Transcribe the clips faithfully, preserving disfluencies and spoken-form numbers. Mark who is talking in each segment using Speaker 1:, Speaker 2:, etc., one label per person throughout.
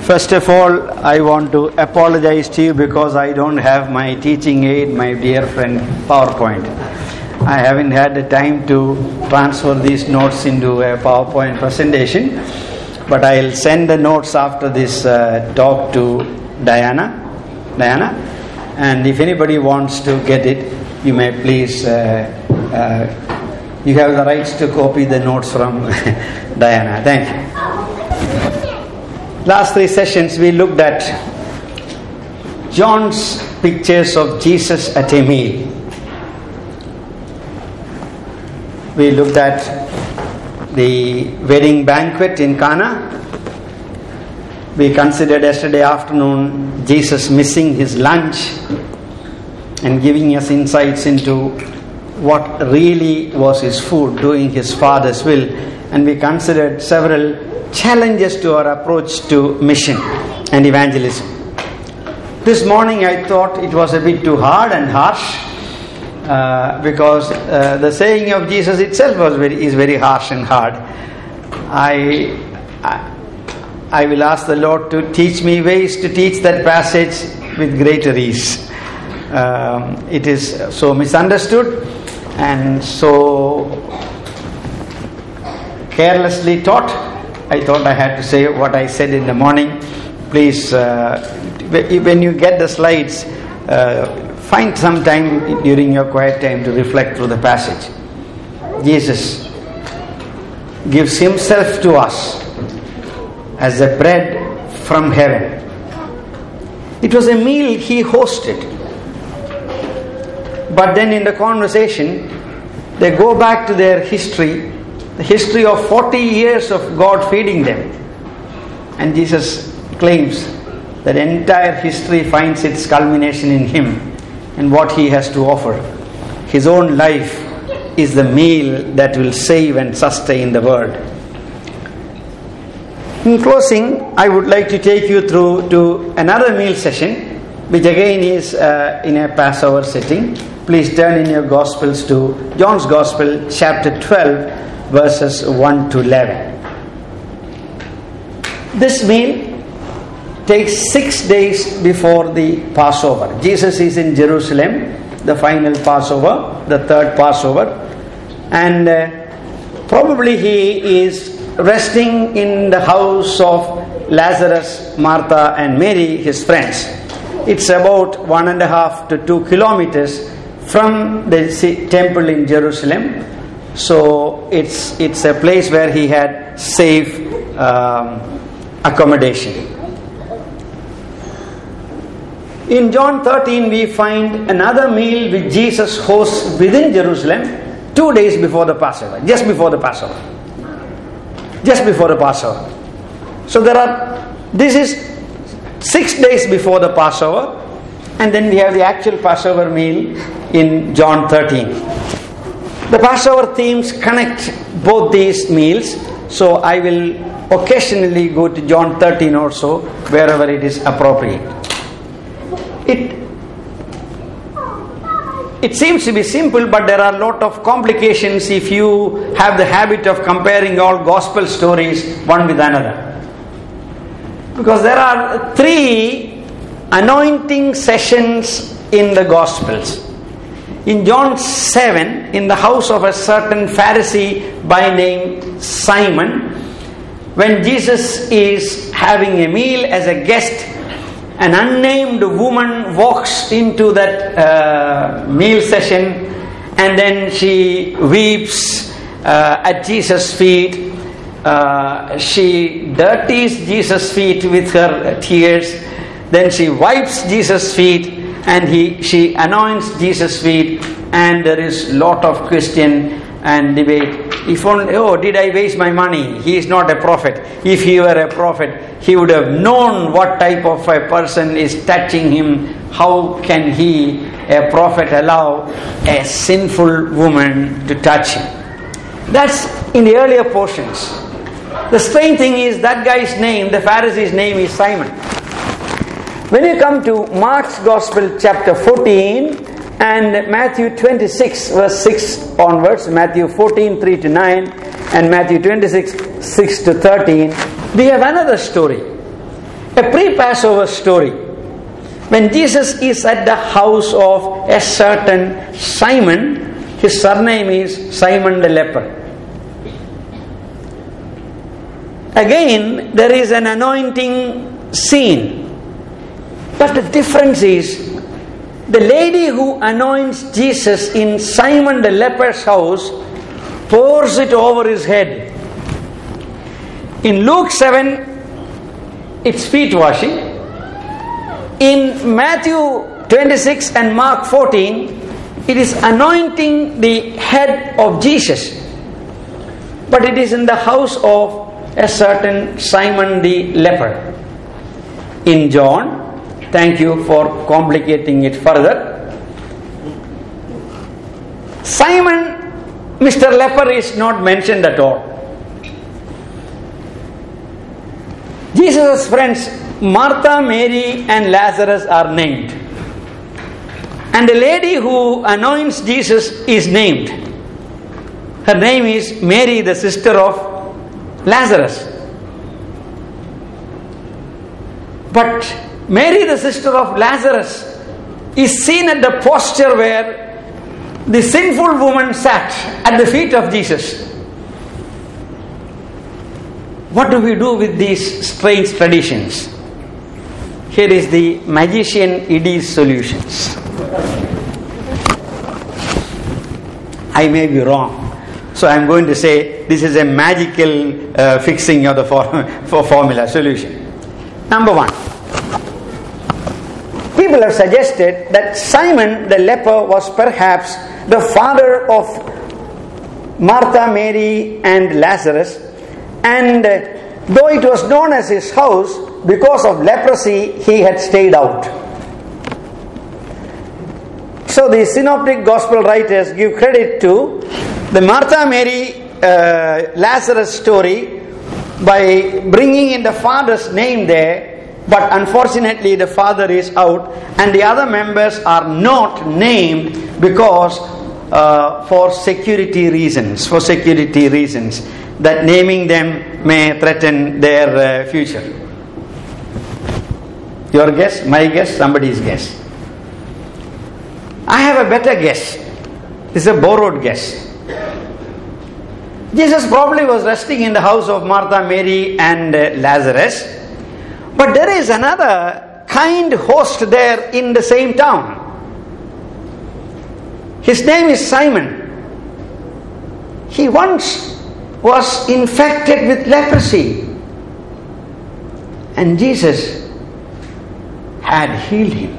Speaker 1: First of all, I want to apologize to you because I don't have my teaching aid, my dear friend, PowerPoint. I haven't had the time to transfer these notes into a PowerPoint presentation, but I'll send the notes after this uh, talk to Diana. Diana, and if anybody wants to get it, you may please. Uh, uh, you have the rights to copy the notes from Diana. Thank you. Last three sessions we looked at John's pictures of Jesus at a meal. We looked at the wedding banquet in Cana. We considered yesterday afternoon Jesus missing his lunch and giving us insights into what really was his food, doing his Father's will. And we considered several challenges to our approach to mission and evangelism. This morning I thought it was a bit too hard and harsh uh, because uh, the saying of Jesus itself was very is very harsh and hard. I, I I will ask the Lord to teach me ways to teach that passage with greater ease. Um, it is so misunderstood and so carelessly taught. I thought I had to say what I said in the morning. Please, uh, when you get the slides, uh, find some time during your quiet time to reflect through the passage. Jesus gives himself to us as a bread from heaven. It was a meal he hosted. But then in the conversation, they go back to their history. The history of forty years of God feeding them. And Jesus claims that entire history finds its culmination in him and what he has to offer. His own life is the meal that will save and sustain the world. In closing, I would like to take you through to another meal session, which again is uh, in a Passover setting. Please turn in your Gospels to John's Gospel, chapter twelve, verses one to eleven. This meal takes six days before the Passover. Jesus is in Jerusalem, the final Passover, the third Passover, and uh, probably he is resting in the house of Lazarus, Martha, and Mary, his friends. It's about one and a half to two kilometers from the temple in Jerusalem. So it's it's a place where he had safe um, accommodation. In John thirteen we find another meal which Jesus hosts within Jerusalem two days before the Passover, just before the Passover. Just before the Passover. So there are, this is six days before the Passover, and then we have the actual Passover meal in John thirteen. The Passover themes connect both these meals, so I will occasionally go to John thirteen or so, wherever it is appropriate. It, it seems to be simple, but there are a lot of complications if you have the habit of comparing all gospel stories one with another. Because there are three anointing sessions in the Gospels. In John seven, in the house of a certain Pharisee by name Simon, when Jesus is having a meal as a guest, an unnamed woman walks into that uh, meal session and then she weeps uh, at Jesus' feet. Uh, she dirties Jesus' feet with her tears. Then she wipes Jesus' feet and he she anoints Jesus' feet, and there is lot of question and debate. If only, oh, did I waste my money? He is not a prophet. If he were a prophet, he would have known what type of a person is touching him. How can he, a prophet, allow a sinful woman to touch him? That's in the earlier portions. The strange thing is that guy's name, the Pharisee's name is Simon. When you come to Mark's Gospel, chapter fourteen, and Matthew twenty-six, verse six onwards, Matthew fourteen, three to nine, and Matthew twenty-six, six to thirteen, we have another story. a pre-Passover story. When Jesus is at the house of a certain Simon, his surname is Simon the leper. Again, there is an anointing scene. But the difference is, the lady who anoints Jesus in Simon the leper's house pours it over his head. In Luke seven, it's feet washing. In Matthew twenty-six and Mark fourteen, it is anointing the head of Jesus. But it is in the house of a certain Simon the leper. In John, thank you for complicating it further, Simon, Mister Leper, is not mentioned at all. Jesus' friends Martha, Mary and Lazarus are named. And the lady who anoints Jesus is named. Her name is Mary, the sister of Lazarus. But Mary, the sister of Lazarus, is seen at the posture where the sinful woman sat at the feet of Jesus. What do we do with these strange traditions? Here is the magician Edie's solutions. I may be wrong. So I am going to say this is a magical uh, fixing of the for, for formula solution. Number one. People have suggested that Simon the leper was perhaps the father of Martha, Mary and Lazarus, and uh, though it was known as his house, because of leprosy he had stayed out. So the synoptic gospel writers give credit to the Martha, Mary, uh, Lazarus story by bringing in the father's name there, but unfortunately the father is out and the other members are not named because uh, for security reasons, for security reasons, that naming them may threaten their uh, future. Your guess, my guess, somebody's guess. I have a better guess. This is a borrowed guess. Jesus probably was resting in the house of Martha, Mary and uh, Lazarus, but there is another kind host there in the same town. His name is Simon. He once was infected with leprosy, and Jesus had healed him.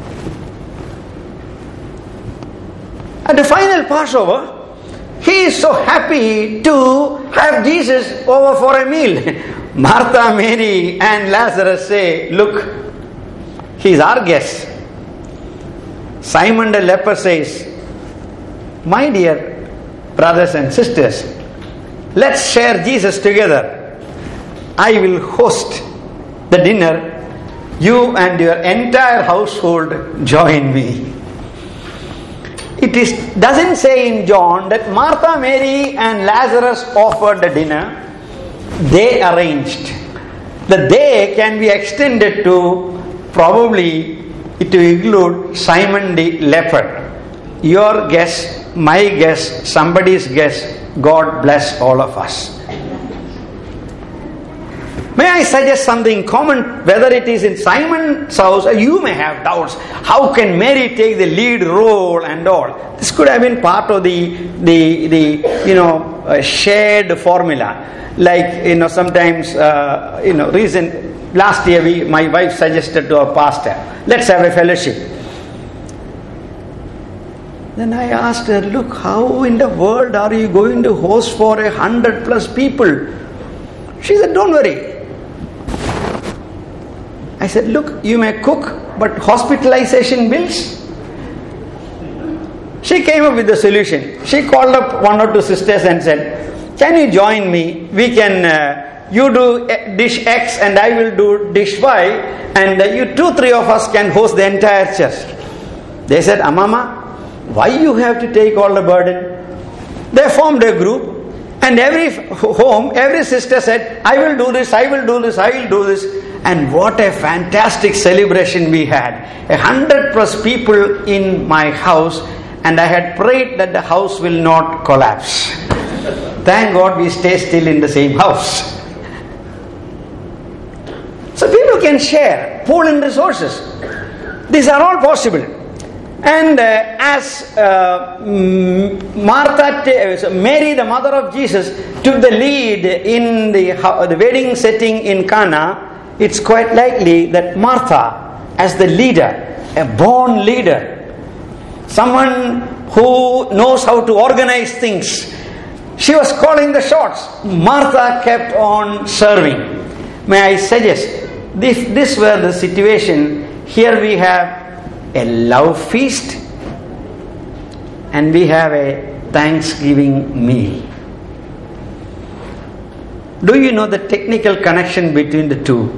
Speaker 1: At the final Passover, he is so happy to have Jesus over for a meal. Martha, Mary and Lazarus say, look, he is our guest. Simon the leper says, my dear brothers and sisters, let's share Jesus together. I will host the dinner. You and your entire household join me. It is, doesn't say in John that Martha, Mary and Lazarus offered the dinner. They arranged. The they can be extended to probably to include Simon the leper. Your guess, my guess, somebody's guess. God bless all of us. May I suggest something common, whether it is in Simon's house, you may have doubts. How can Mary take the lead role and all? This could have been part of the, the, the you know, uh, shared formula. Like, you know, sometimes, uh, you know, reason, last year we, my wife suggested to our pastor, let's have a fellowship. Then I asked her, look, how in the world are you going to host for a hundred plus people? She said, don't worry. I said, look, you may cook, but hospitalization bills? She came up with the solution. She called up one or two sisters and said, can you join me? We can, uh, you do dish X and I will do dish Y, and uh, you two, three of us can host the entire church. They said, Amama, why you have to take all the burden? They formed a group. And every home, every sister said, I will do this, I will do this, I will do this. And what a fantastic celebration we had. A hundred plus people in my house, and I had prayed that the house will not collapse. Thank God we stay still in the same house. So people can share, pool in resources. These are all possible. And uh, as uh, Martha, t- Mary, the mother of Jesus, took the lead in the, uh, the wedding setting in Cana, it's quite likely that Martha, as the leader, a born leader, someone who knows how to organize things, she was calling the shots. Martha kept on serving. May I suggest, if this were the situation, here we have a love feast and we have a Thanksgiving meal. Do you know the technical connection between the two?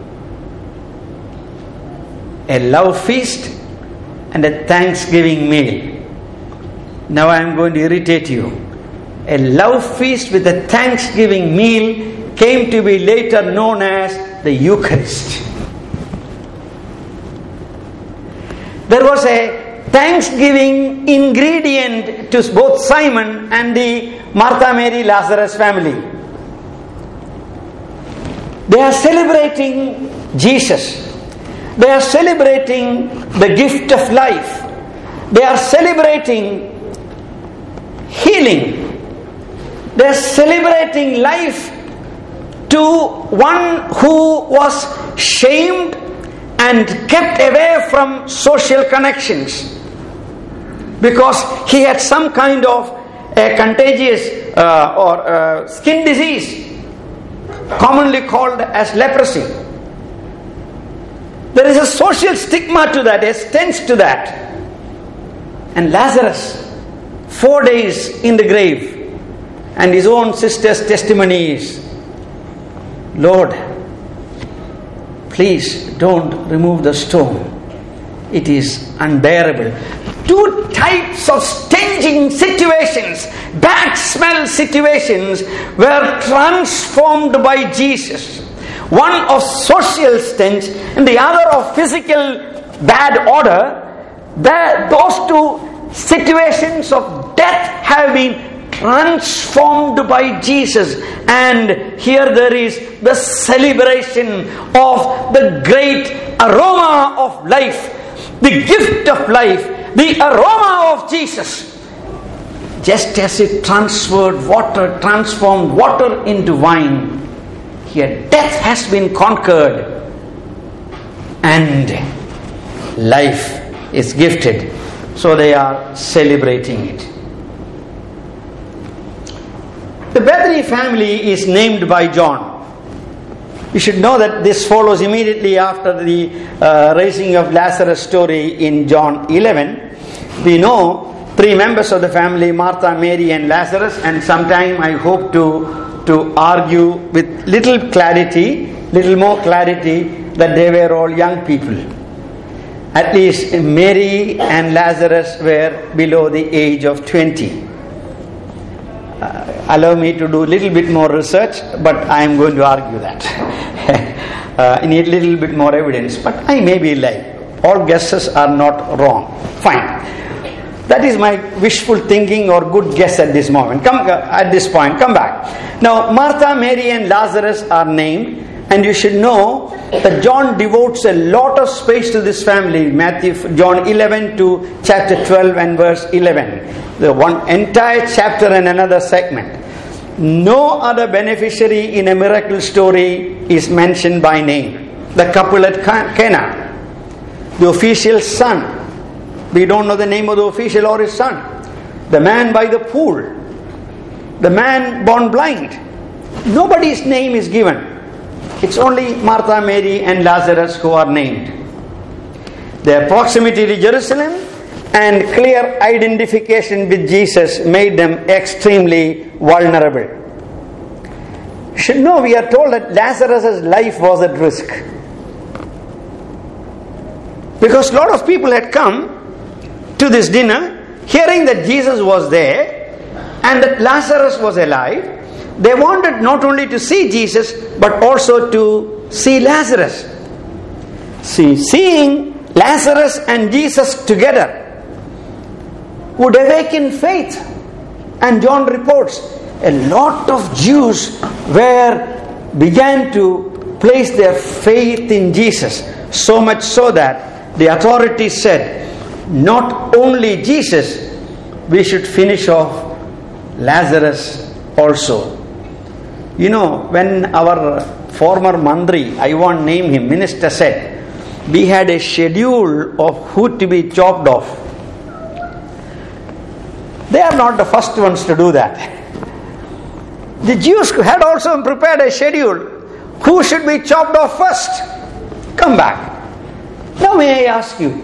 Speaker 1: A love feast and a Thanksgiving meal. Now I am going to irritate you. A love feast with a Thanksgiving meal came to be later known as the Eucharist. There was a Thanksgiving ingredient to both Simon and the Martha, Mary, Lazarus family. They are celebrating Jesus. They are celebrating the gift of life. They are celebrating healing. They are celebrating life to one who was shamed and kept away from social connections because he had some kind of a contagious uh, or uh, skin disease, commonly called as leprosy. There is a social stigma to that, a stench to that. And Lazarus, four days in the grave, and his own sister's testimony is, Lord, please don't remove the stone. It is unbearable. Two types of stinging situations, bad smell situations, were transformed by Jesus. One of social stench and the other of physical bad odor. That, those two situations of death have been transformed by Jesus. And here there is the celebration of the great aroma of life, the gift of life, the aroma of Jesus. Just as it transferred water, transformed water into wine, here death has been conquered and life is gifted. So they are celebrating it. The Bethany family is named by John. You should know that this follows immediately after the uh, raising of Lazarus story in John eleven. We know three members of the family, Martha, Mary and Lazarus, and sometime I hope to to argue with little clarity, little more clarity, that they were all young people. At least Mary and Lazarus were below the age of twenty. Uh, allow me to do a little bit more research, but I am going to argue that. uh, I need a little bit more evidence, but I may be lying. All guesses are not wrong. Fine. That is my wishful thinking or good guess at this moment. Come uh, at this point. Come back. Now, Martha, Mary, and Lazarus are named, and you should know that John devotes a lot of space to this family. Matthew, John eleven to chapter twelve and verse eleven. The one entire chapter and another segment. No other beneficiary in a miracle story is mentioned by name. The couple at Cana, the official's son. We don't know the name of the official or his son. The man by the pool. The man born blind. Nobody's name is given. It's only Martha, Mary and Lazarus who are named. Their proximity to Jerusalem and clear identification with Jesus made them extremely vulnerable. You should know, we are told that Lazarus' life was at risk. Because a lot of people had come to this dinner, hearing that Jesus was there, and that Lazarus was alive, they wanted not only to see Jesus, but also to see Lazarus. See, seeing Lazarus and Jesus together would awaken faith. And John reports, a lot of Jews were began to place their faith in Jesus. So much so that the authorities said, not only Jesus, we should finish off Lazarus also. You know, when our former Mandri, I won't name him, minister said, we had a schedule of who to be chopped off. They are not the first ones to do that. The Jews had also prepared a schedule. Who should be chopped off first? Come back. Now may I ask you,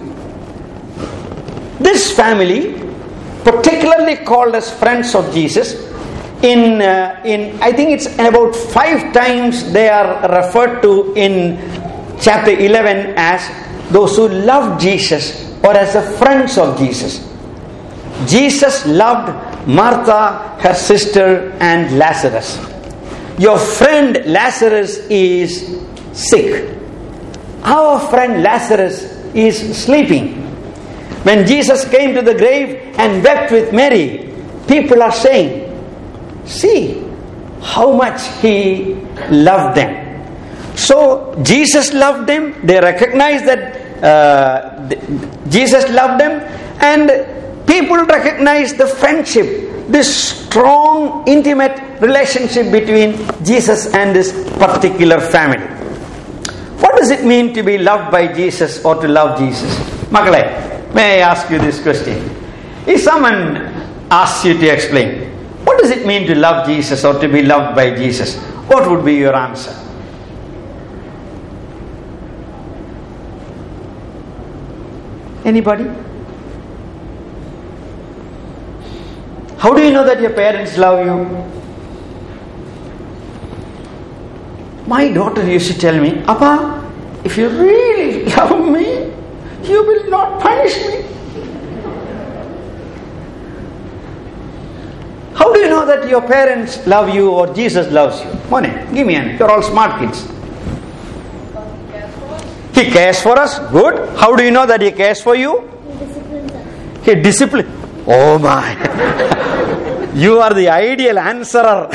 Speaker 1: this family, particularly called as friends of Jesus, in uh, in I think it's about five times they are referred to in chapter eleven as those who loved Jesus or as the friends of Jesus. Jesus loved Martha, her sister, and Lazarus. Your friend Lazarus is sick. Our friend Lazarus is sleeping. When Jesus came to the grave and wept with Mary, people are saying, see how much he loved them. So Jesus loved them. They recognized that uh, Jesus loved them, and people recognized the friendship, this strong, intimate relationship between Jesus and this particular family. What does it mean to be loved by Jesus or to love Jesus? Makalai, may I ask you this question? If someone asks you to explain, what does it mean to love Jesus or to be loved by Jesus? What would be your answer? Anybody? How do you know that your parents love you? My daughter used to tell me, Appa, if you really love me, you will not punish me. How do you know that your parents love you or Jesus loves you? Mone, give me an. You're all smart kids. He cares for us. Good. How do you know that He cares for you?
Speaker 2: He disciplines us.
Speaker 1: He disciplines. Oh my. You are the ideal answerer.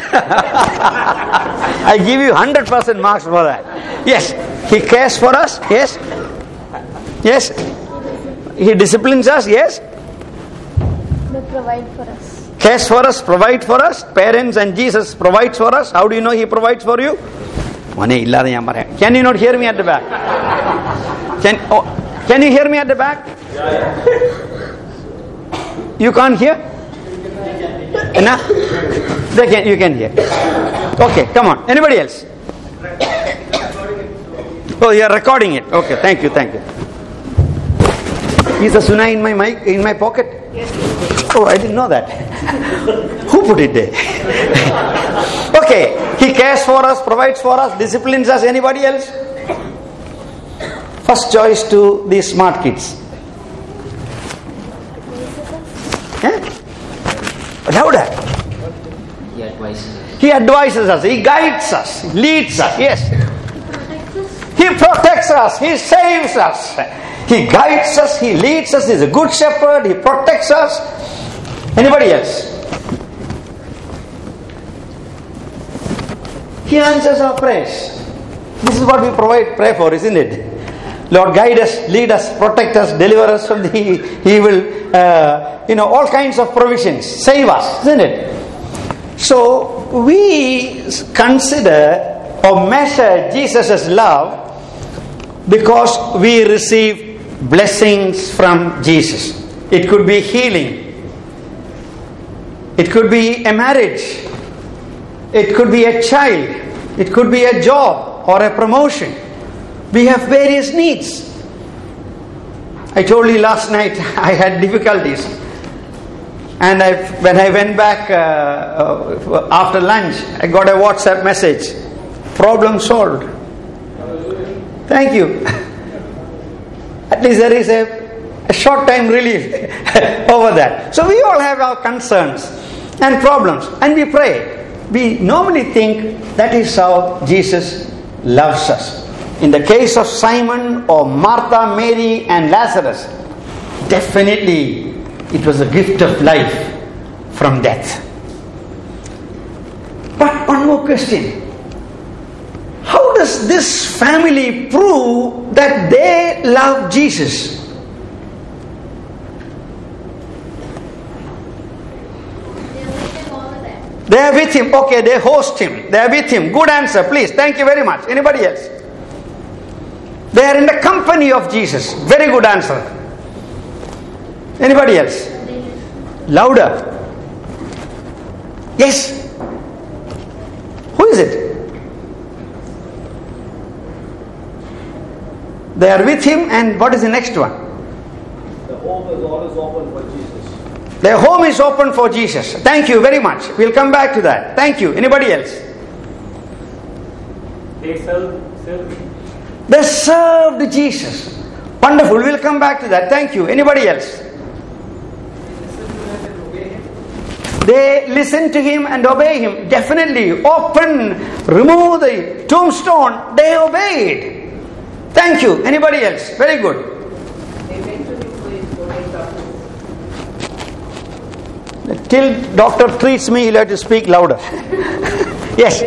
Speaker 1: I give you one hundred percent marks for that. Yes. He cares for us. Yes. Yes. He disciplines us. Yes.
Speaker 2: They provide for us.
Speaker 1: Cares for us, provide for us. Parents and Jesus provides for us. How do you know He provides for you? Can you not hear me at the back? Can, oh, can you hear me at the back? You can't hear? Enough? They can, you can hear. Okay, come on. Anybody else? Oh, you are recording it. Okay, thank you, thank you. Is the Sunai in my mic, in my pocket? Oh, I didn't know that. Who put it there? Okay, He cares for us, provides for us, disciplines us. Anybody else? First choice to these smart kids. Eh? Louder.
Speaker 3: He advises us.
Speaker 1: He advises us. He guides us. He leads us. Yes.
Speaker 2: He protects us.
Speaker 1: He protects us. He saves us. He guides us. He leads us. He's a good shepherd. He protects us. Anybody else? He answers our prayers. This is what we provide, pray for, isn't it? Lord, guide us, lead us, protect us, deliver us from the evil, uh, you know, all kinds of provisions. Save us, isn't it? So, we consider or measure Jesus' love because we receive blessings from Jesus. It could be healing. It could be a marriage. It could be a child. It could be a job or a promotion. We have various needs. I told you last night I had difficulties. And I, when I went back uh, uh, after lunch, I got a WhatsApp message. Problem solved. Thank you. At least there is a, a short time relief over that. So we all have our concerns. and problems, and we pray. We normally think that is how Jesus loves us. In the case of Simon or Martha, Mary and Lazarus, definitely it was a gift of life from death. But one more question. How does this family prove that they love Jesus? They are with him. Okay, they host him. They are with him. Good answer, please. Thank you very much. Anybody else? They are in the company of Jesus. Very good answer. Anybody else? Louder. Yes. Who is it? They are with him, and what is the next one?
Speaker 4: The home is always open for Jesus.
Speaker 1: Their home is open for Jesus. Thank you very much. We'll come back to that. Thank you. Anybody else?
Speaker 4: They serve, serve.
Speaker 1: They served Jesus. Wonderful. We'll come back to that. Thank you. Anybody else? They listen to him and obey him. Definitely. Open, remove the tombstone. They obeyed. Thank you. Anybody else? Very good. Till doctor treats me, he'll have to speak louder. Yes.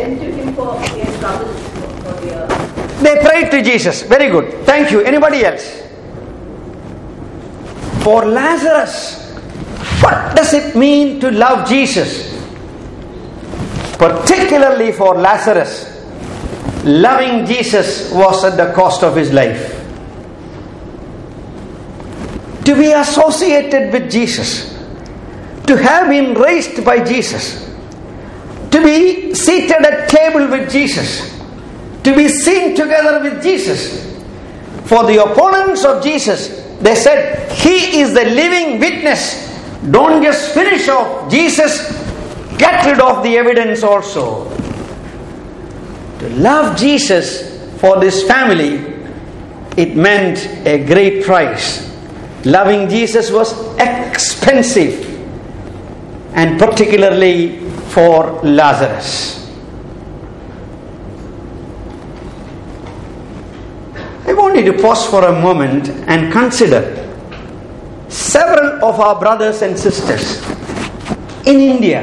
Speaker 1: They prayed to Jesus. Very good. Thank you. Anybody else? For Lazarus, what does it mean to love Jesus? Particularly for Lazarus, loving Jesus was at the cost of his life. To be associated with Jesus, to have been raised by Jesus, to be seated at table with Jesus, to be seen together with Jesus. For the opponents of Jesus, they said, he is the living witness. Don't just finish off Jesus, get rid of the evidence also. To love Jesus for this family, it meant a great price. Loving Jesus was expensive, and particularly for Lazarus. I want you to pause for a moment and consider several of our brothers and sisters in India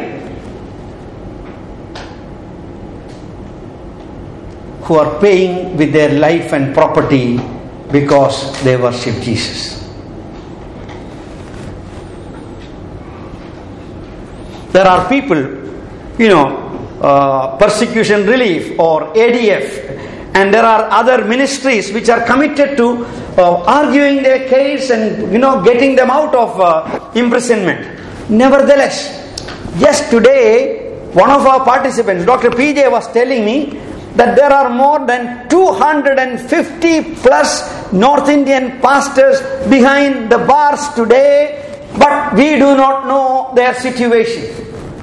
Speaker 1: who are paying with their life and property because they worship Jesus. There are people, you know, uh, persecution relief or A D F, and there are other ministries which are committed to uh, arguing their case and, you know, getting them out of uh, imprisonment. Nevertheless, just today, one of our participants, Doctor P J, was telling me that there are more than two hundred fifty plus North Indian pastors behind the bars today, but we do not know their situation.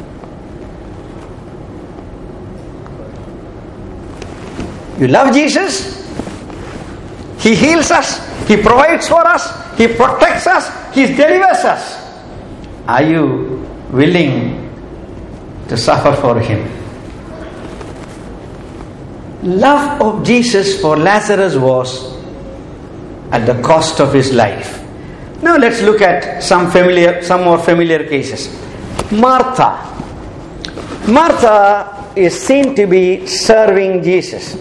Speaker 1: You love Jesus? He heals us, He provides for us, He protects us, He delivers us. Are you willing to suffer for Him? Love of Jesus for Lazarus was at the cost of his life. Now let's look at some familiar, some more familiar cases. Martha. Martha is seen to be serving Jesus.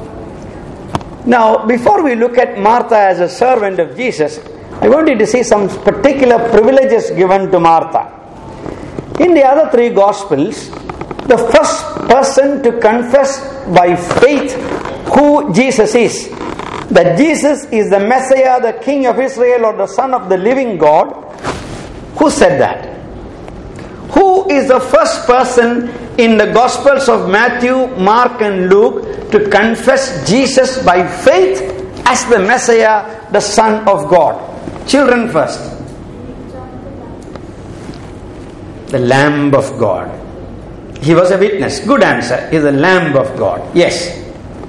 Speaker 1: Now, before we look at Martha as a servant of Jesus, I want you to see some particular privileges given to Martha. In the other three Gospels, the first person to confess by faith who Jesus is, that Jesus is the Messiah, the King of Israel, or the Son of the living God, who said that? Who is the first person in the Gospels of Matthew, Mark and Luke to confess Jesus by faith as the Messiah, the Son of God? Children first. The Lamb of God. He was a witness. Good answer. He is the Lamb of God. Yes.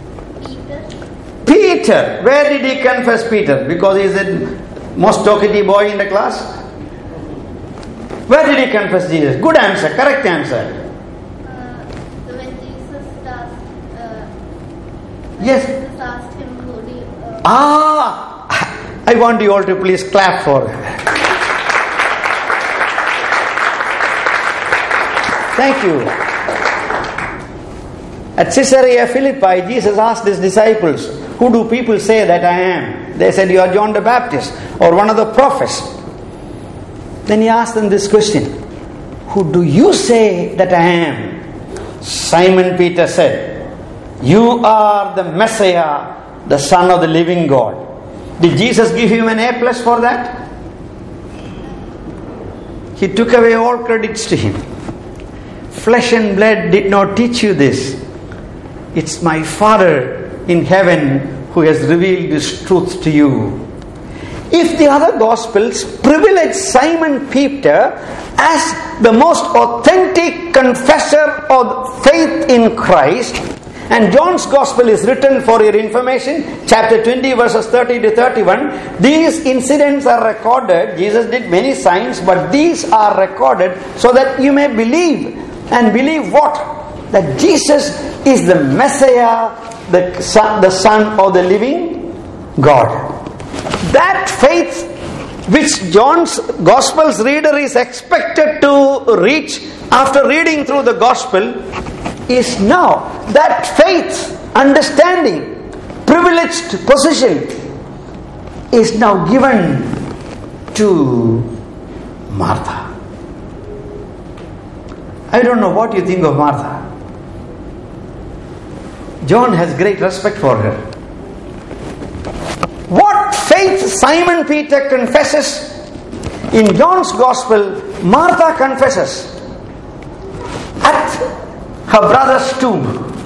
Speaker 1: Peter. Where did he confess Peter? Because he is the most talkative boy in the class? Where did he confess Jesus? Good answer, correct answer.
Speaker 2: Uh, when Jesus asked, uh, when
Speaker 1: Yes.
Speaker 2: Jesus asked him, who do you, uh,
Speaker 1: Ah, I want you all to please clap for that. Thank you. At Caesarea Philippi, Jesus asked his disciples, who do people say that I am? They said, you are John the Baptist or one of the prophets. Then he asked them this question, who do you say that I am? Simon Peter said, you are the Messiah, the Son of the living God. Did Jesus give him an A plus for that? He took away all credits to him. Flesh and blood did not teach you this. It's my Father in heaven who has revealed this truth to you. If the other Gospels privilege Simon Peter as the most authentic confessor of faith in Christ, and John's Gospel is written for your information, chapter twenty verses thirty to thirty-one, these incidents are recorded. Jesus did many signs, but these are recorded so that you may believe. And believe what? That Jesus is the Messiah, the Son, the Son of the living God. That faith which John's Gospel's reader is expected to reach after reading through the Gospel is now, that faith, understanding, privileged position is now given to Martha. I don't know what you think of Martha. John has great respect for her. What faith Simon Peter confesses in John's Gospel, Martha confesses at her brother's tomb.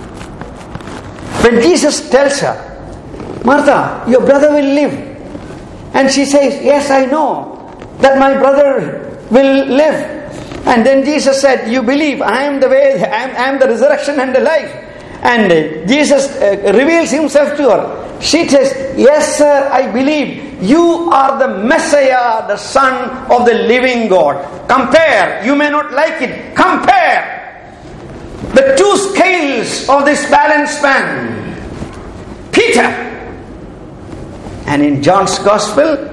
Speaker 1: When Jesus tells her, Martha, your brother will live. And she says, yes, I know that my brother will live. And then Jesus said, you believe, I am the way, I am, I am the resurrection and the life. And uh, Jesus uh, reveals himself to her. She says, yes sir, I believe. You are the Messiah, the Son of the living God. Compare. You may not like it. Compare the two scales of this balance span. Peter. And in John's Gospel,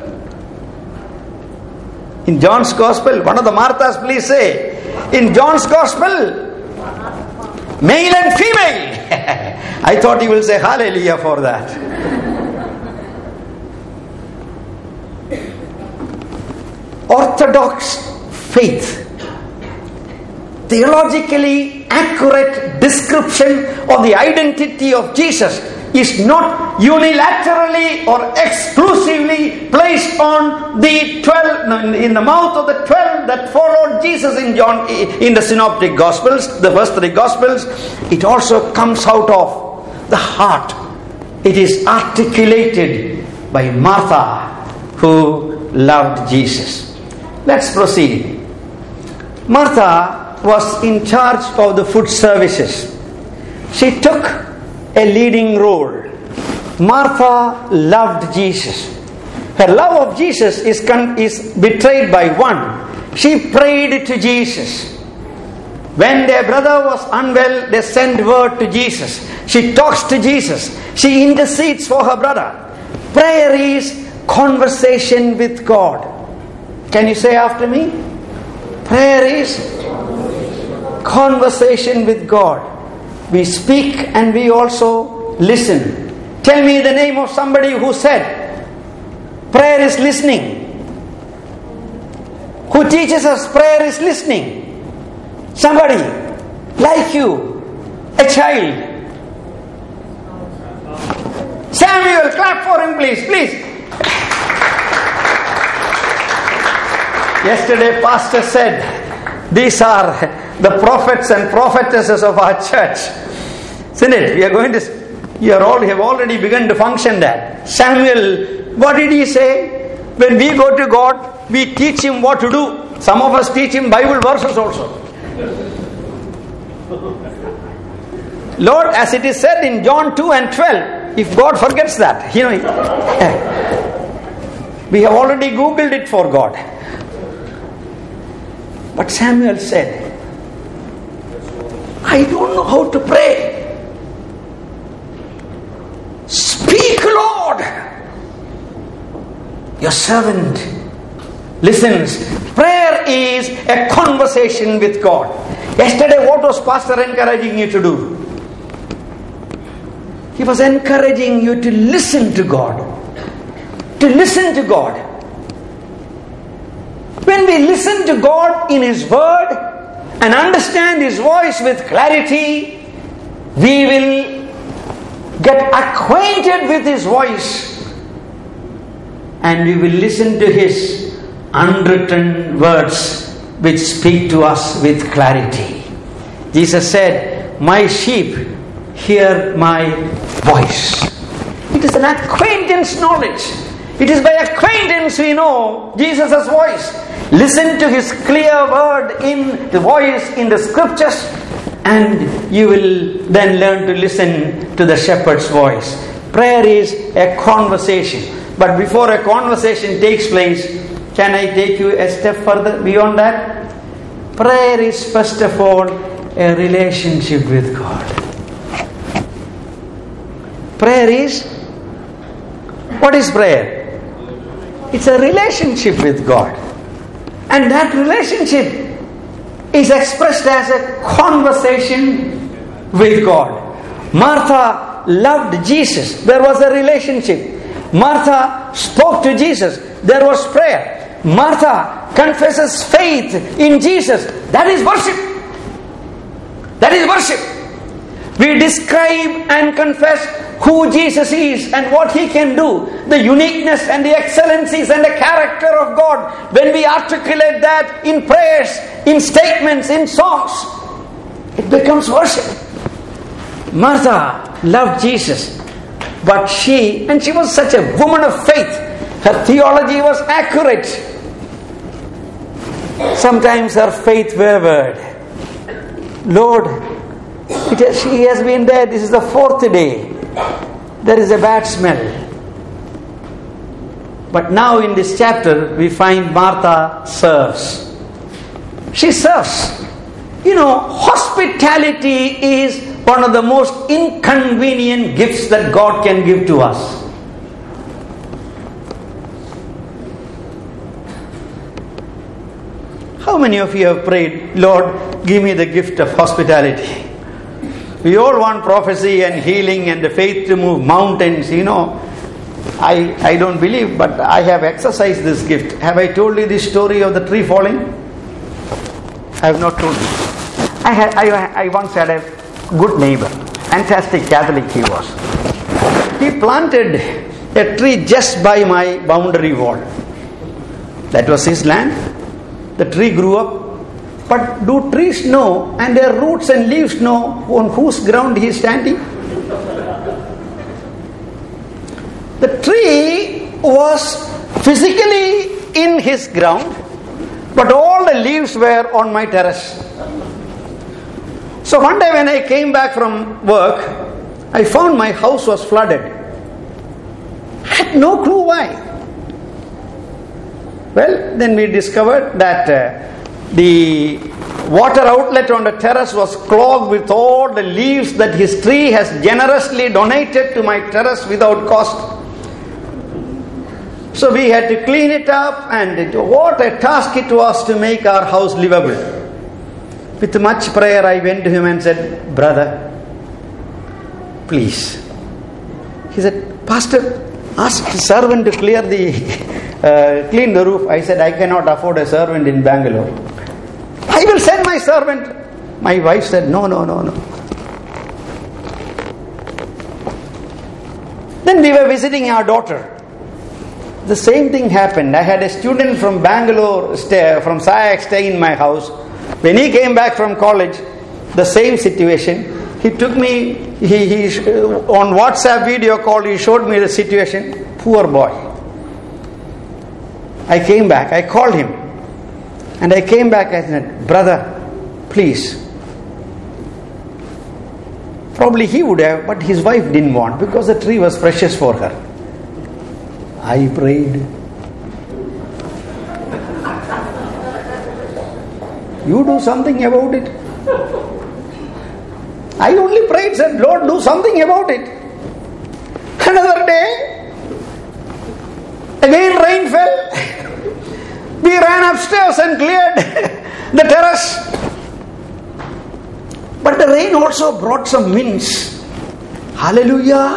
Speaker 1: in John's Gospel, one of the Marthas, please say, in John's Gospel, male and female. I thought you will say hallelujah for that. Orthodox faith, theologically accurate description of the identity of Jesus, is not unilaterally or exclusively placed on the twelve, in the mouth of the twelve that followed Jesus in John, in the synoptic Gospels, the first three Gospels. It also comes out of the heart. It is articulated by Martha, who loved Jesus. Let's proceed. Martha was in charge of the food services. She took a leading role. Martha loved Jesus. Her love of Jesus is, con- is betrayed by one. She prayed to Jesus. When their brother was unwell, they sent word to Jesus. She talks to Jesus. She intercedes for her brother. Prayer is conversation with God. Can you say after me? Prayer is conversation with God. We speak and we also listen. Tell me the name of somebody who said prayer is listening. Who teaches us prayer is listening? Somebody like you, a child. Samuel, clap for him please, please. Yesterday pastor said these are the prophets and prophetesses of our church. Isn't it? We are going to, you are all have already begun to function that. Samuel, what did he say? When we go to God, we teach him what to do. Some of us teach him Bible verses also. Lord, as it is said in John two and twelve, if God forgets that, you know, we have already Googled it for God. But Samuel said, I don't know how to pray. Speak, Lord. Your servant listens. Prayer is a conversation with God. Yesterday, what was Pastor encouraging you to do? He was encouraging you to listen to God. To listen to God. When we listen to God in His Word and understand His voice with clarity, we will get acquainted with His voice and we will listen to His unwritten words which speak to us with clarity. Jesus said, my sheep hear my voice. It is an acquaintance knowledge. It is by acquaintance we know Jesus' voice. Listen to His clear word in the voice in the scriptures, and you will then learn to listen to the shepherd's voice. Prayer is a conversation. But before a conversation takes place, can I take you a step further beyond that? Prayer is first of all a relationship with God. Prayer is, what is prayer? It's a relationship with God. And that relationship is expressed as a conversation with God. Martha loved Jesus. There was a relationship. Martha spoke to Jesus. There was prayer. Martha confesses faith in Jesus. That is worship. That is worship. We describe and confess who Jesus is and what He can do, the uniqueness and the excellencies and the character of God. When we articulate that in prayers, in statements, in songs, it becomes worship. Martha loved Jesus, but she, and she was such a woman of faith, her theology was accurate. Sometimes her faith wavered. Lord, it has, she has been there, this is the fourth day. There is a bad smell. But now in this chapter we find Martha serves. She serves. You know, hospitality is one of the most inconvenient gifts that God can give to us. How many of you have prayed, Lord, give me the gift of hospitality? We all want prophecy and healing and the faith to move mountains, you know. I, I don't believe, but I have exercised this gift. Have I told you the story of the tree falling? I have not told you. I, had, I, I once had a good neighbor, fantastic Catholic he was. He planted a tree just by my boundary wall. That was his land. The tree grew up. But do trees know and their roots and leaves know on whose ground he is standing? The tree was physically in his ground, but all the leaves were on my terrace. So one day when I came back from work, I found my house was flooded. I had no clue why. Well, then we discovered that uh, the water outlet on the terrace was clogged with all the leaves that his tree has generously donated to my terrace without cost. So we had to clean it up, and it, what a task it was to make our house livable. With much prayer I went to him and said, brother, please. He said, Pastor, ask the servant to clear the uh, clean the roof. I said, I cannot afford a servant in Bangalore. I will send my servant. My wife said, no, no, no, no. Then we were visiting our daughter. The same thing happened. I had a student from Bangalore, stay, from SAYAC stay in my house. When he came back from college, the same situation. He took me, he, he on WhatsApp video call, he showed me the situation. Poor boy. I came back, I called him. And I came back and said, brother, please. Probably he would have, but his wife didn't want because the tree was precious for her. I prayed. You do something about it. I only prayed, said, Lord, do something about it. Another day, again rain fell. We ran upstairs and cleared the terrace. But the rain also brought some winds. Hallelujah.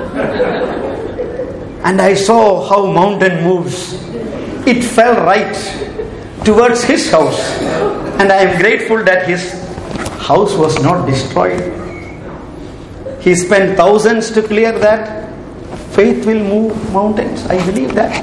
Speaker 1: And I saw how mountain moves. It fell right towards his house. And I am grateful that his house was not destroyed. He spent thousands to clear that. Faith will move mountains. I believe that.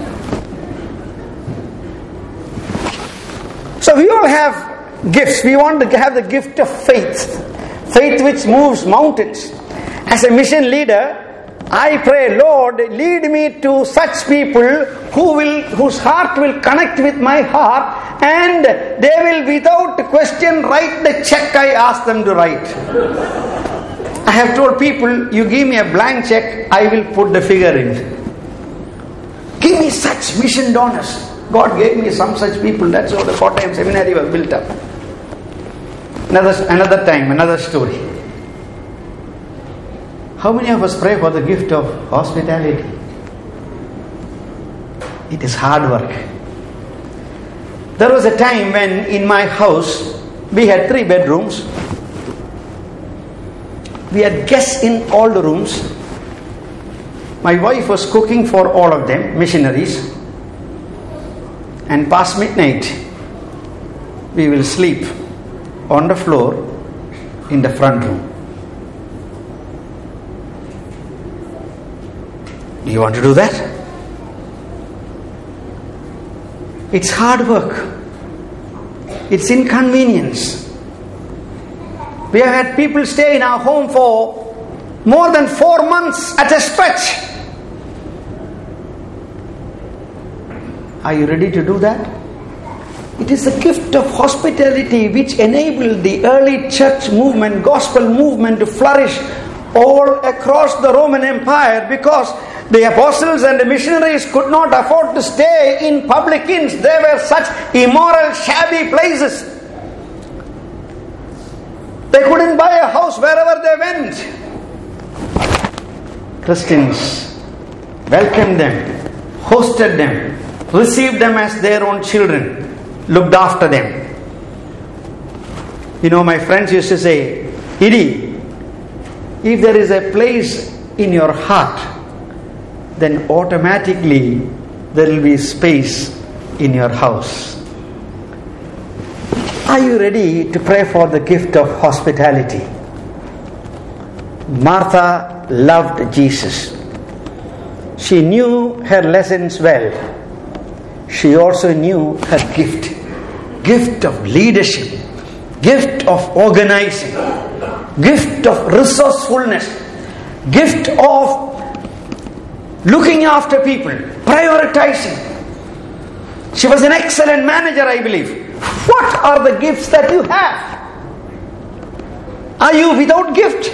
Speaker 1: So we all have gifts. We want to have the gift of faith. Faith which moves mountains. As a mission leader, I pray, Lord, lead me to such people who will, whose heart will connect with my heart, and they will without question write the check I ask them to write. I have told people, you give me a blank check, I will put the figure in. Give me such mission donors. God gave me some such people. That's how the Kottayam Seminary was built up. Another, another time, another story. How many of us pray for the gift of hospitality? It is hard work. There was a time when in my house we had three bedrooms. We had guests in all the rooms. My wife was cooking for all of them, missionaries. And past midnight, we will sleep on the floor in the front room. Do you want to do that? It's hard work. It's inconvenience. We have had people stay in our home for more than four months at a stretch. Are you ready to do that? It is the gift of hospitality which enabled the early church movement, gospel movement to flourish all across the Roman Empire, because the apostles and the missionaries could not afford to stay in public inns. They were such immoral, shabby places. They couldn't buy a house wherever they went. Christians welcomed them, hosted them, received them as their own children, looked after them. You know, my friends used to say, Idi, if there is a place in your heart, then automatically there will be space in your house. Are you ready to pray for the gift of hospitality? Martha loved Jesus. She knew her lessons well. She also knew her gift. Gift of leadership. Gift of organizing. Gift of resourcefulness. Gift of looking after people. Prioritizing. She was an excellent manager, I believe. What are the gifts that you have? Are you without gift?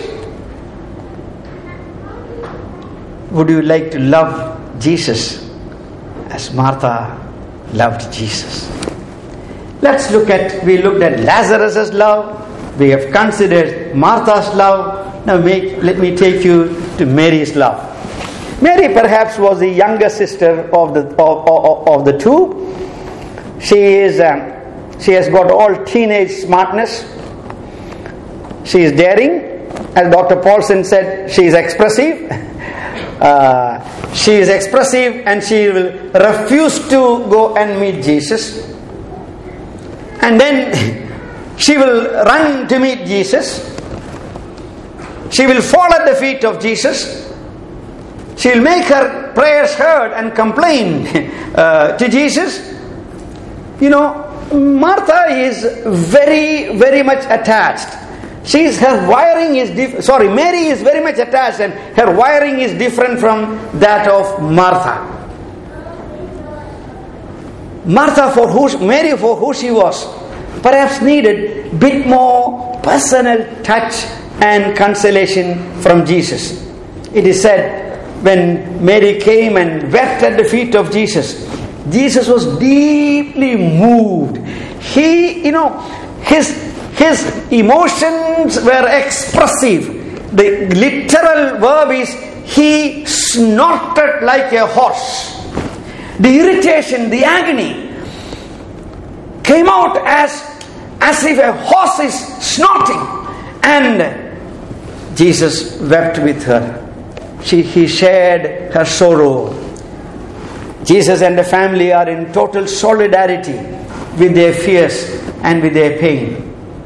Speaker 1: Would you like to love Jesus as Martha loved Jesus? Let's look at, we looked at Lazarus' love. We have considered Martha's love. Now make, let me take you to Mary's love. Mary perhaps was the younger sister of the of, of, of the two. She is um, she has got all teenage smartness. She is daring. As Doctor Paulson said, she is expressive. Uh, she is expressive and she will refuse to go and meet Jesus. And then she will run to meet Jesus. She will fall at the feet of Jesus. She will make her prayers heard and complain uh, to Jesus. You know, Martha is very, very much attached. She's, her wiring is different. Sorry, Mary is very much attached and her wiring is different from that of Martha. Martha, for who, Mary for who she was, perhaps needed a bit more personal touch and consolation from Jesus. It is said, when Mary came and wept at the feet of Jesus, Jesus was deeply moved. He, you know, his, his emotions were expressive. The literal verb is he snorted like a horse. The irritation, the agony came out as, as if a horse is snorting. And Jesus wept with her. She, he shared her sorrow. Jesus and the family are in total solidarity with their fears and with their pain.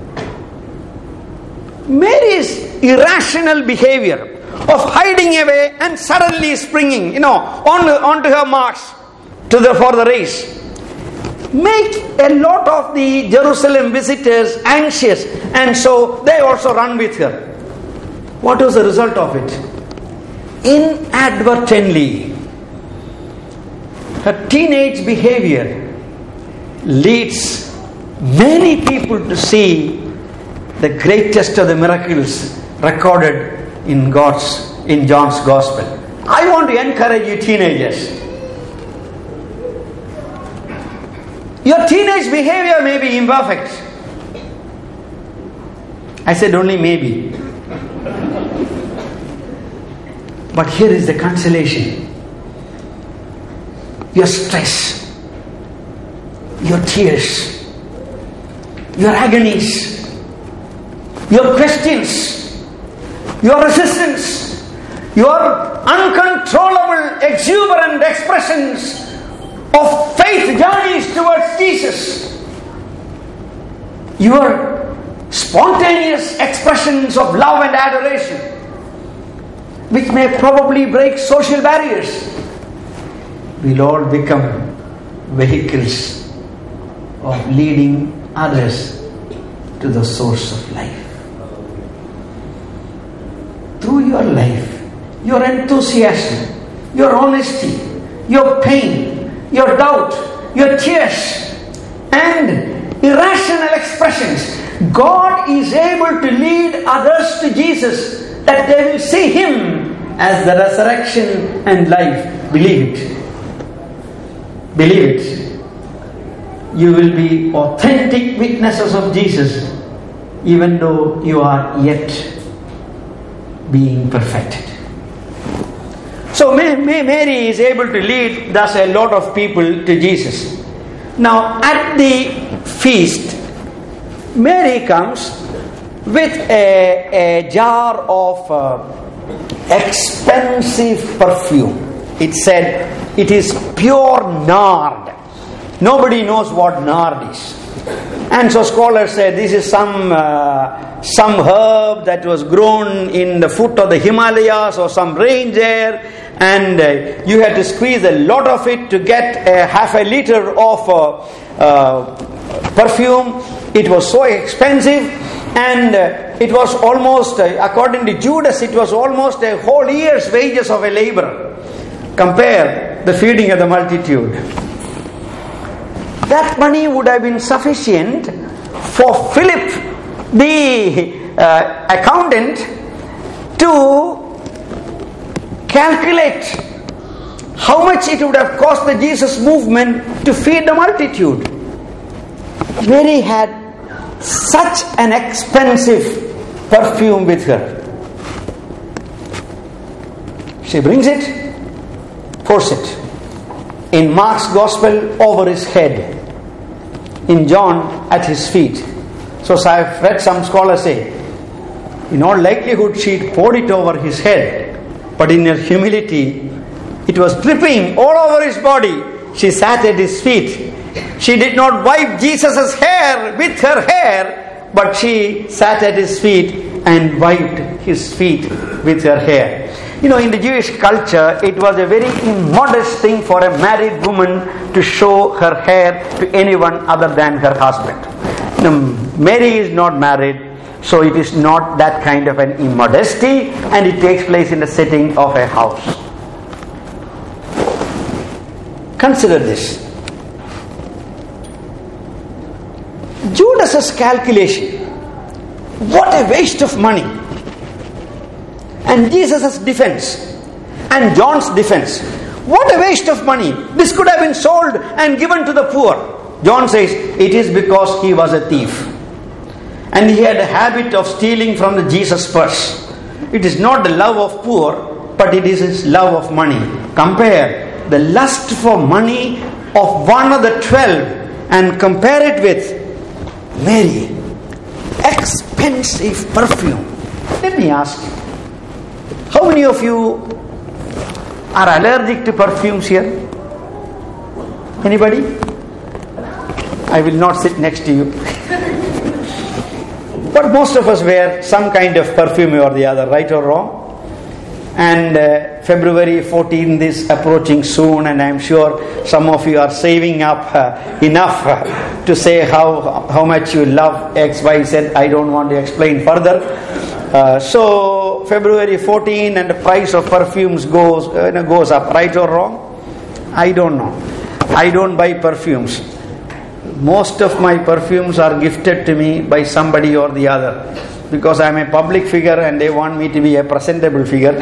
Speaker 1: Mary's irrational behavior of hiding away and suddenly springing, you know, on, onto her march to the, for the race, make a lot of the Jerusalem visitors anxious, and so they also run with her. What was the result of it? Inadvertently, her teenage behavior leads many people to see the greatest of the miracles recorded in God's, in John's Gospel. I want to encourage you teenagers. Your teenage behavior may be imperfect. I said only maybe. But here is the consolation. Your stress, your tears, your agonies, your questions, your resistance, your uncontrollable, exuberant expressions of faith journeys towards Jesus, your spontaneous expressions of love and adoration, which may probably break social barriers, will all become vehicles of leading others to the source of life. Through your life, your enthusiasm, your honesty, your pain, your doubt, your tears, and irrational expressions, God is able to lead others to Jesus, that they will see Him as the resurrection and life. Believe it. Believe it. You will be authentic witnesses of Jesus, even though you are yet being perfected. So Mary is able to lead thus a lot of people to Jesus. Now at the feast, Mary comes with a, a jar of uh, expensive perfume. It said it is pure nard. Nobody knows what nard is. And so scholars say this is some uh, some herb that was grown in the foot of the Himalayas or some range there, and uh, you had to squeeze a lot of it to get a half a liter of uh, uh, perfume. It was so expensive, and uh, it was almost, uh, according to Judas, it was almost a whole year's wages of a laborer. Compare the feeding of the multitude. That money would have been sufficient for Philip, the uh, accountant, to calculate how much it would have cost the Jesus movement to feed the multitude. Mary had such an expensive perfume with her. She brings it, pours it. In Mark's Gospel, over his head. In John, at his feet. So I've read some scholars say, in all likelihood she poured it over his head, but in her humility, it was dripping all over his body. She sat at his feet. She did not wipe Jesus' hair with her hair, but she sat at his feet and wiped his feet with her hair. You know, in the Jewish culture, it was a very immodest thing for a married woman to show her hair to anyone other than her husband. You know, Mary is not married, so it is not that kind of an immodesty, and it takes place in the setting of a house. Consider this. Judas's calculation. What a waste of money. And Jesus' defense and John's defense. What a waste of money. This could have been sold and given to the poor. John says it is because he was a thief. and he had a habit of stealing from the Jesus purse. It is not the love of poor, but it is his love of money. Compare the lust for money of one of the twelve and compare it with Mary. Expensive perfume. Let me ask you, how many of you are allergic to perfumes here? Anybody? I will not sit next to you. But most of us wear some kind of perfume or the other, right or wrong? And uh, February fourteenth is approaching soon, and I am sure some of you are saving up uh, enough uh, to say how how much you love X Y Z. I don't want to explain further. Uh, so February fourteenth, and the price of perfumes goes uh, goes up, right or wrong? I don't know. I don't buy perfumes. Most of my perfumes are gifted to me by somebody or the other, because I am a public figure and they want me to be a presentable figure.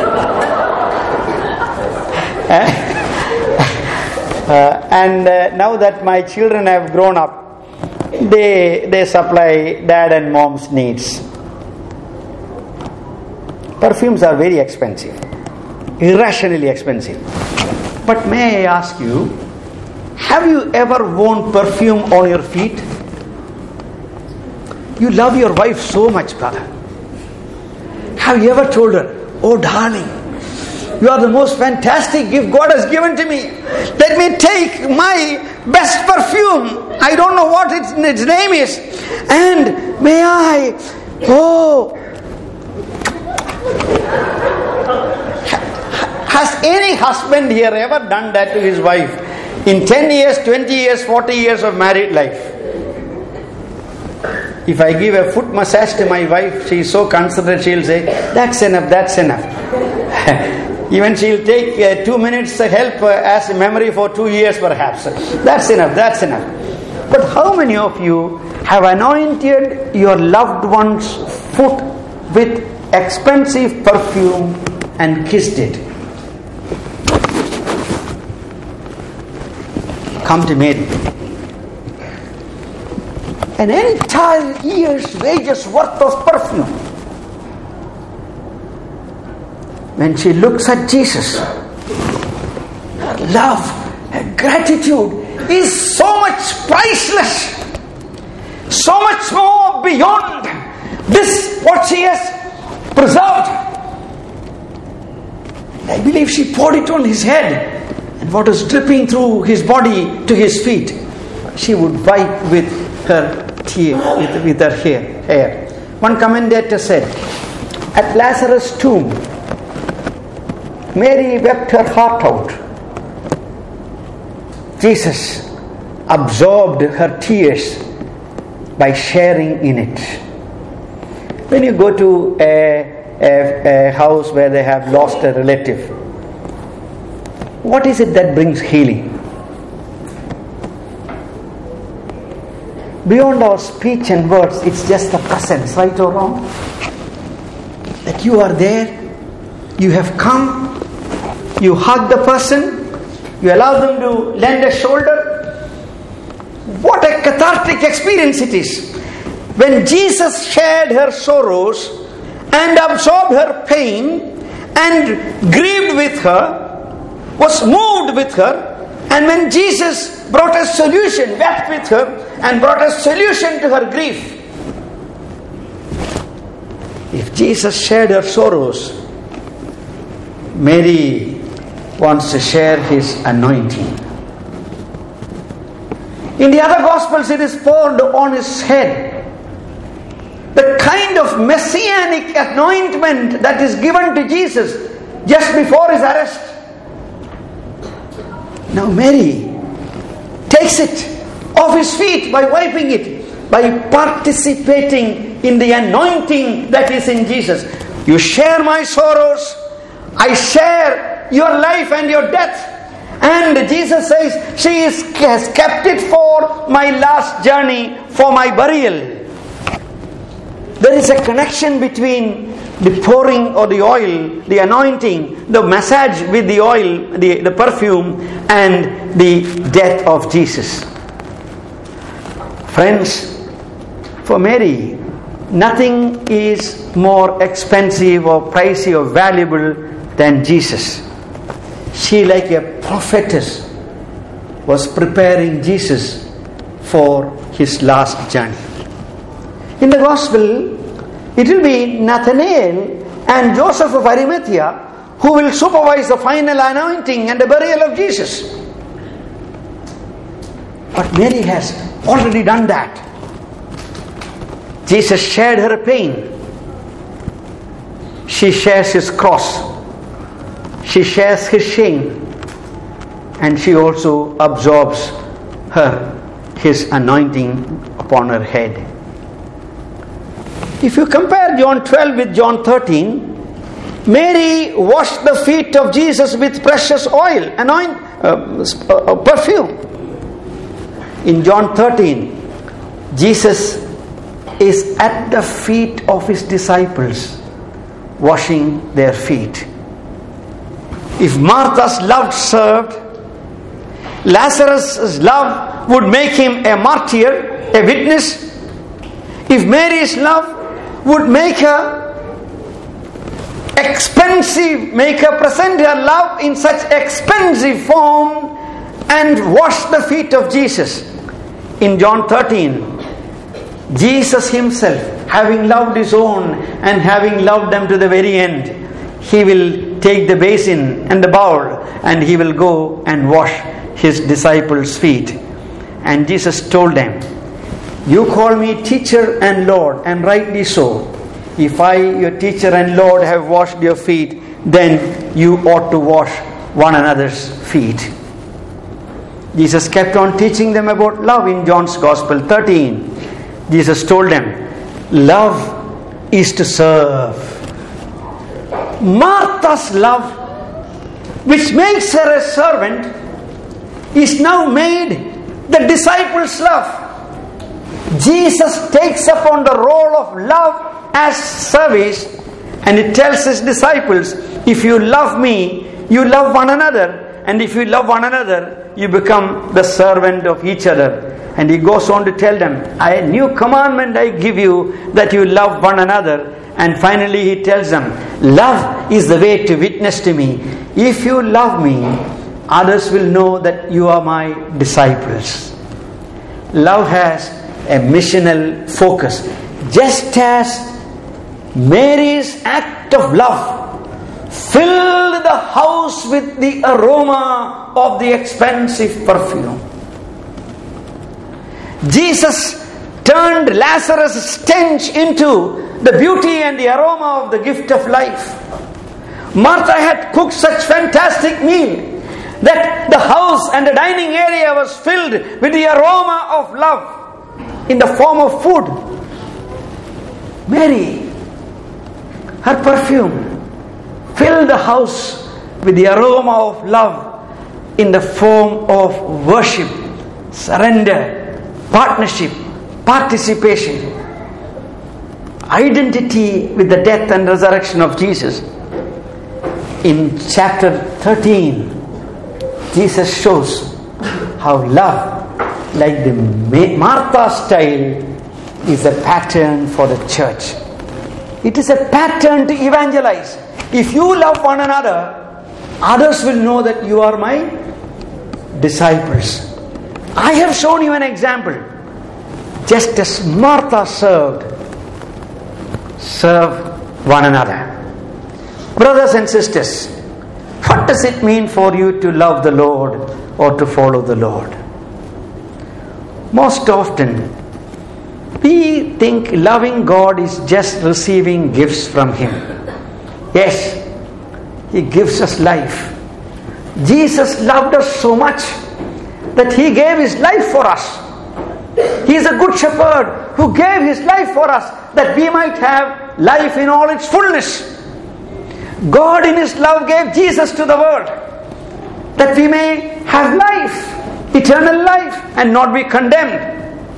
Speaker 1: uh, and uh, now that my children have grown up, they they supply dad and mom's needs. Perfumes are very expensive, irrationally expensive. But may I ask you, have you ever worn perfume on your feet? You love your wife so much, brother. Have you ever told her, "Oh darling, you are the most fantastic gift God has given to me. Let me take my best perfume. I don't know what its, its name is. And may I, oh." Has any husband here ever done that to his wife? In ten years, twenty years, forty years of married life. If I give a foot massage to my wife, she is so considerate, she'll say, "That's enough, that's enough." Even she'll take uh, two minutes to help uh, as a memory for two years perhaps. That's enough, that's enough. But how many of you have anointed your loved one's foot with expensive perfume and kissed it? Come to Mary. An entire year's wages worth of perfume. When she looks at Jesus, her love, her gratitude is so much priceless, so much more beyond this what she has preserved. I believe she poured it on his head, and what was dripping through his body to his feet, she would wipe with her tear, with, with her hair, hair. One commentator said, at Lazarus' tomb, Mary wept her heart out. Jesus absorbed her tears by sharing in it. When you go to a, a, a house where they have lost a relative, what is it that brings healing? Beyond our speech and words, it's just the presence, right or wrong? That you are there, you have come, you hug the person, you allow them to lend a shoulder. What a cathartic experience it is. When Jesus shared her sorrows and absorbed her pain and grieved with her, was moved with her, and when Jesus brought a solution, wept with her and brought a solution to her grief. If Jesus shared her sorrows, Mary wants to share his anointing. In the other Gospels, it is poured on his head. The kind of messianic anointment that is given to Jesus just before his arrest. Now Mary takes it off his feet by wiping it, by participating in the anointing that is in Jesus. You share my sorrows, I share your life and your death. And Jesus says, she is, has kept it for my last journey, for my burial. There is a connection between the pouring of the oil, the anointing, the massage with the oil, the, the perfume, and the death of Jesus. Friends, For Mary, nothing is more expensive or pricey or valuable than Jesus. She, like a prophetess, was preparing Jesus for his last journey. In the Gospel, it will be Nathanael and Joseph of Arimathea who will supervise the final anointing and the burial of Jesus. But Mary has already done that. Jesus shared her pain. She shares his cross. She shares his shame. And she also absorbs her, his anointing upon her head. If you compare John twelve with John thirteen, Mary washed the feet of Jesus with precious oil, anoint, uh, uh, perfume. In John thirteen, Jesus is at the feet of his disciples, washing their feet. If Martha's love served, Lazarus' love would make him a martyr, a witness. If Mary's love would make her expensive, make her present her love in such expensive form and wash the feet of Jesus. In John thirteen, Jesus himself, having loved his own and having loved them to the very end, he will take the basin and the bowl and he will go and wash his disciples' feet. And Jesus told them, "You call me teacher and Lord, and rightly so. If I, your teacher and Lord, have washed your feet, then you ought to wash one another's feet." Jesus kept on teaching them about love in John's Gospel thirteen. Jesus told them, love is to serve. Martha's love, which makes her a servant, is now made the disciples' love. Jesus takes upon the role of love as service, and he tells his disciples, if you love me, you love one another, and if you love one another, you become the servant of each other. And he goes on to tell them, a new commandment I give you, that you love one another. And finally he tells them, love is the way to witness to me. If you love me, others will know that you are my disciples. Love has a missional focus. Just as Mary's act of love filled the house with the aroma of the expensive perfume, Jesus turned Lazarus' stench into the beauty and the aroma of the gift of life. Martha had cooked such fantastic meal that the house and the dining area was filled with the aroma of love in the form of food. Mary, her perfume filled the house with the aroma of love in the form of worship, surrender, partnership, participation, identity with the death and resurrection of Jesus. In chapter thirteen, Jesus shows how love, like the Martha style, is a pattern for the church. It is a pattern to evangelize. If you love one another, others will know that you are my disciples. I have shown you an example. Just as Martha served, serve one another. Brothers and sisters, what does it mean for you to love the Lord or to follow the Lord? Most often, we think loving God is just receiving gifts from Him. Yes, He gives us life. Jesus loved us so much that He gave His life for us. He is a good shepherd who gave His life for us that we might have life in all its fullness. God in His love gave Jesus to the world that we may have life, eternal life, and not be condemned.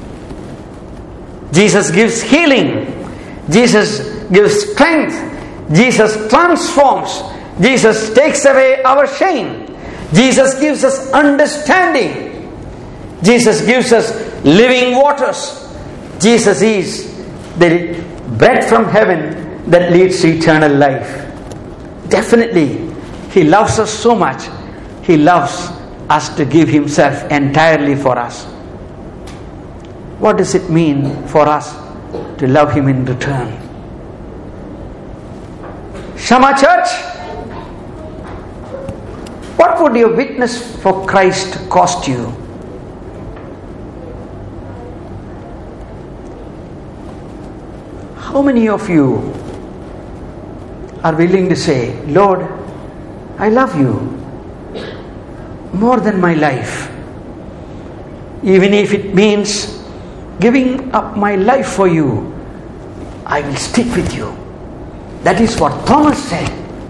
Speaker 1: Jesus gives healing. Jesus gives strength. Jesus transforms. Jesus takes away our shame. Jesus gives us understanding. Jesus gives us living waters. Jesus is the bread from heaven that leads to eternal life. Definitely, He loves us so much. He loves us to give Himself entirely for us. What does it mean for us to love Him in return? Shama Church, what would your witness for Christ cost you? How many of you are willing to say, Lord, I love you more than my life, even if it means giving up my life for you, I will stick with you. That is what Thomas said.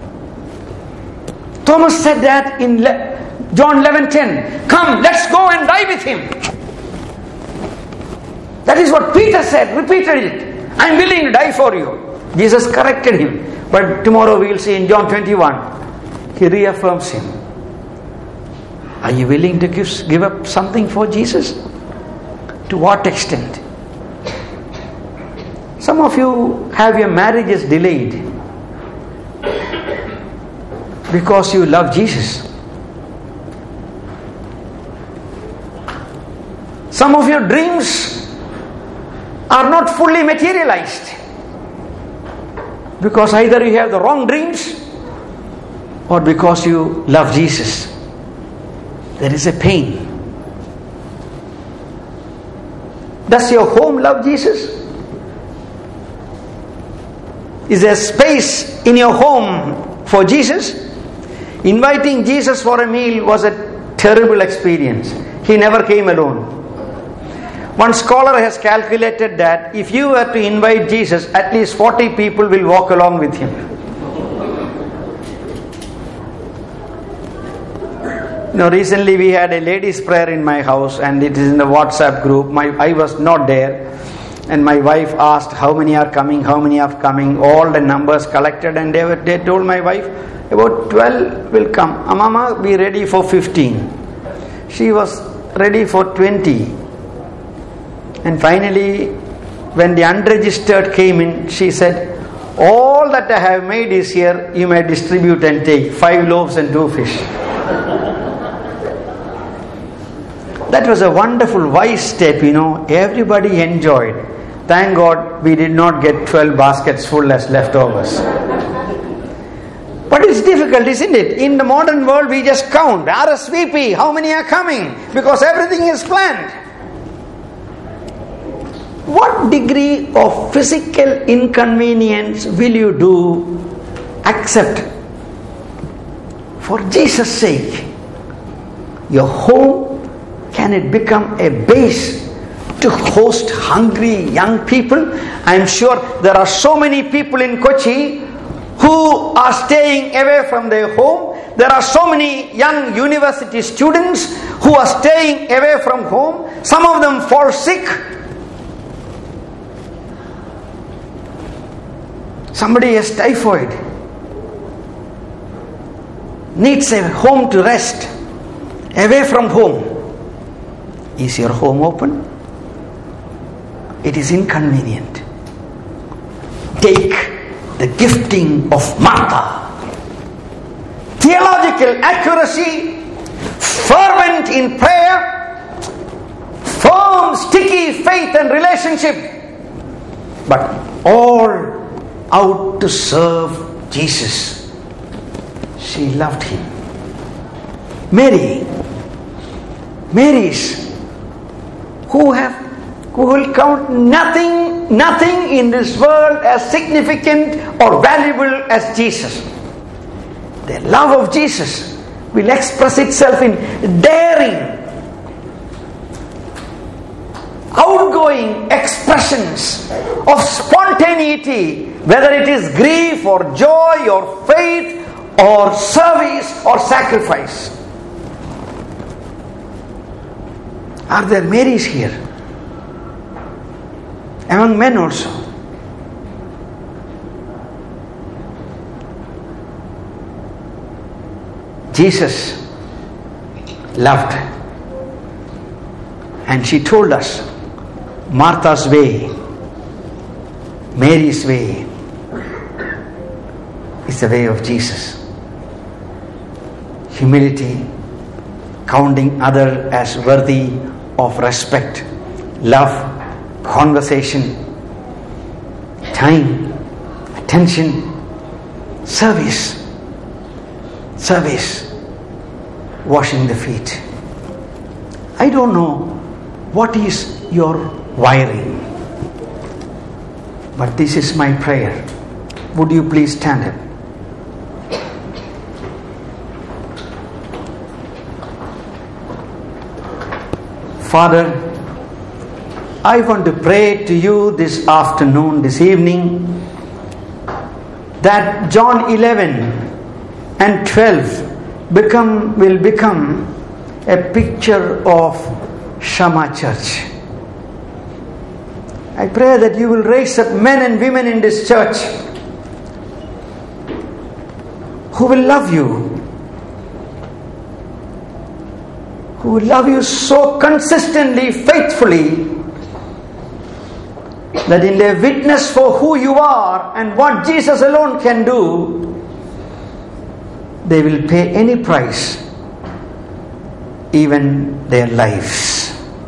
Speaker 1: Thomas said that in John eleven ten. Come, let's go and die with Him. That is what Peter said, repeated it. I am willing to die for you. Jesus corrected him. But tomorrow we will see in John twenty-one, He reaffirms him. Are you willing to give, give up something for Jesus? To what extent? Some of you have your marriages delayed because you love Jesus. Some of your dreams are not fully materialized because either you have the wrong dreams or because you love Jesus. There is a pain. Does your home love Jesus? Is there space in your home for Jesus? Inviting Jesus for a meal was a terrible experience. He never came alone. One scholar has calculated that if you were to invite Jesus, at least forty people will walk along with Him. You know, recently we had a ladies' prayer in my house, and it is in the WhatsApp group. My I was not there. And my wife asked how many are coming, how many are coming, all the numbers collected, and they, were, they told my wife about twelve will come. Ah, Mama, be ready for fifteen. She was ready for twenty. And finally, when the unregistered came in, she said, all that I have made is here, you may distribute and take. Five loaves and two fish. That was a wonderful, wise step, you know. Everybody enjoyed. Thank God we did not get twelve baskets full as leftovers. But it's difficult, isn't it? In the modern world, we just count. R S V P, how many are coming? Because everything is planned. What degree of physical inconvenience will you do, accept for Jesus' sake? Your home, can it become a base to host hungry young people? I am sure there are so many people in Kochi who are staying away from their home. There are so many young university students who are staying away from home. Some of them fall sick. Somebody has typhoid, needs a home to rest, away from home. Is your home open? It is inconvenient. Take the gifting of Martha. Theological accuracy, fervent in prayer, firm, sticky faith and relationship, but all out to serve Jesus. She loved Him. Mary, Marys who have who will count nothing, nothing in this world as significant or valuable as Jesus. Their love of Jesus will express itself in daring, outgoing expressions of spontaneity, whether it is grief or joy or faith or service or sacrifice. Are there Marys here? Among men also. Jesus loved, and she told us Martha's way, Mary's way, is the way of Jesus. Humility, counting other as worthy of respect, love, conversation, time, attention, service, service, washing the feet. I don't know what is your wiring, but this is my prayer. Would you please stand up? Father, I want to pray to you this afternoon, this evening, that John eleven and twelve become will become a picture of Shama Church. I pray that you will raise up men and women in this church who will love you, who will love you so consistently, faithfully, that in their witness for who you are and what Jesus alone can do, they will pay any price, even their lives.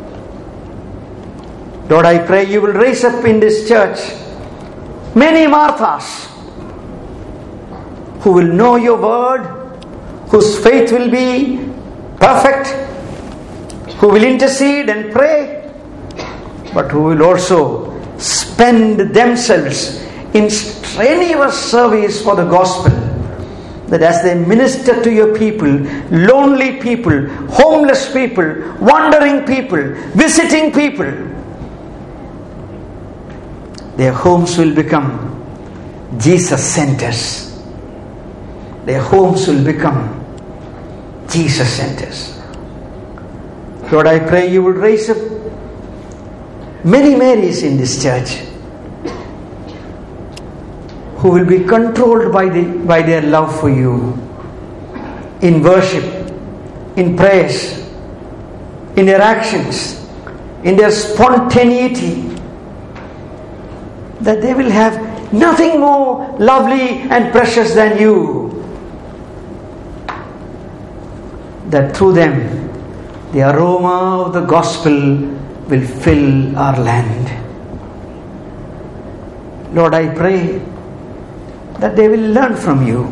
Speaker 1: Lord, I pray you will raise up in this church many Marthas who will know your word, whose faith will be perfect, who will intercede and pray, but who will also spend themselves in strenuous service for the gospel, that as they minister to your people, lonely people, homeless people, wandering people, visiting people, their homes will become Jesus centers. Their homes will become Jesus centers. Lord, I pray you will raise up many Marys in this church who will be controlled by the by their love for you, in worship, in praise, in their actions, in their spontaneity, that they will have nothing more lovely and precious than you, that through them the aroma of the gospel will fill our land. Lord, I pray that they will learn from you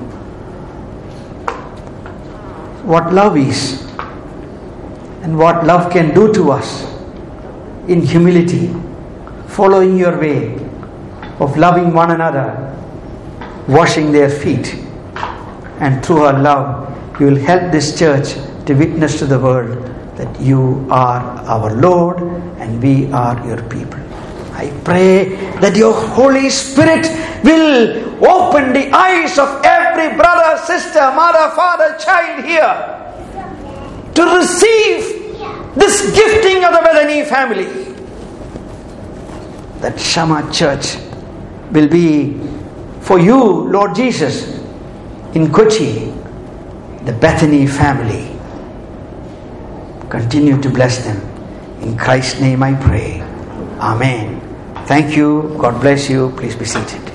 Speaker 1: what love is and what love can do to us in humility, following your way of loving one another, washing their feet, and through our love you will help this church to witness to the world that you are our Lord and we are your people. I pray that your Holy Spirit will open the eyes of every brother, sister, mother, father, child here to receive this gifting of the Bethany family. That Shama Church will be for you, Lord Jesus, in Kochi, the Bethany family. Continue to bless them. In Christ's name I pray. Amen. Thank you. God bless you. Please be seated.